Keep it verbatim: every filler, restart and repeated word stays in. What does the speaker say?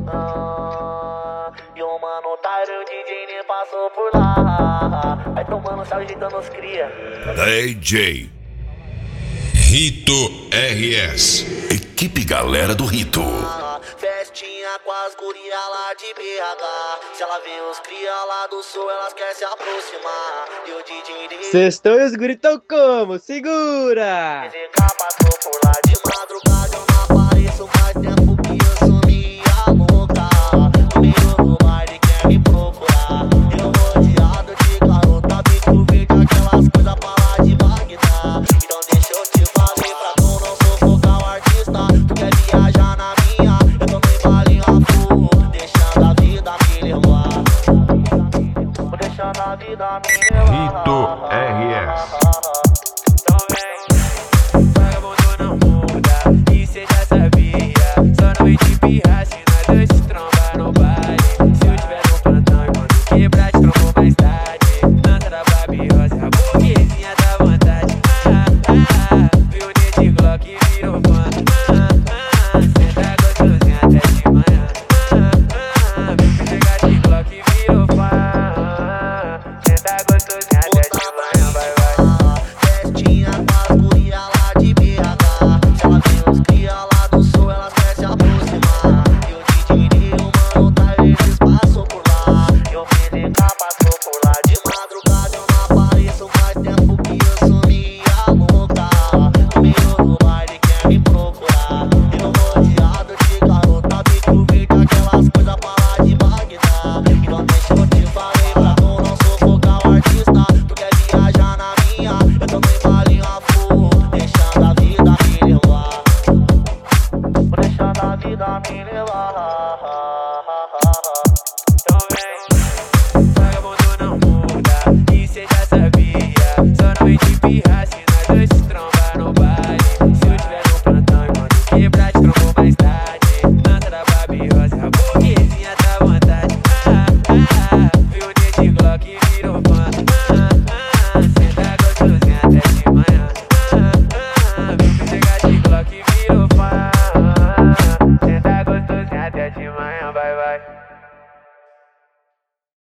Ah, e o mano tá o D J nem passou por lá. Vai tomando salve, ajeitando os cria. D J Rito R S, equipe galera do Rito. Ah, festinha com as guria lá de B H. Se ela vê os cria lá do sul, elas querem se aproximar. E o D J Sextou e os guritão como? Segura! D J passou por lá de madrugada, eu não apareço. Faz tempo que eu sumi a louca. No meio do baile quer me procurar. Eu rodeado de garota, bico verde, aquelas coisas pra lá de Bagdá. Então deixa eu te fazer pra tu não sufocar o artista. Tu quer viajar na minha, eu também vale a full. Deixando a vida me levar. Deixando a vida me levar. Rito R S. Então vem, vagabundo não muda, e cê já sabia. Só não vem de pirraça e nós dois se tromba no baile. Se eu tiver no plantão e quando quebrar te trombo mais tarde. Dança da Barbie Rosa, a burguesinha da vontade. Ah, ah, ah, viu nesse Glock e virou fã. Ah, ah, cê tá gostosinha até de manhã. Ah, ah, viu chegar de Glock e virou fã. Cê tá gostosinha até de manhã, vai, vai. Festinha com as guria lá de B H. Se ela vê os cria lá do sul, elas querem se aproximar. E o D J e o mano tá, eles passou por lá. E o P D K passou por lá de madrugada, eu não apareço. Faz tempo que eu sumi a louca. No meio do baile quer me procurar. Eu rodeado de garota, bico verde, aquelas coisas pra lá de Bagdá. Então deixa eu te falei pra tu não sufocar o artista. Tu quer viajar na minha, eu também vale a full. Deixando a vida me levar. Deixando a vida me levar.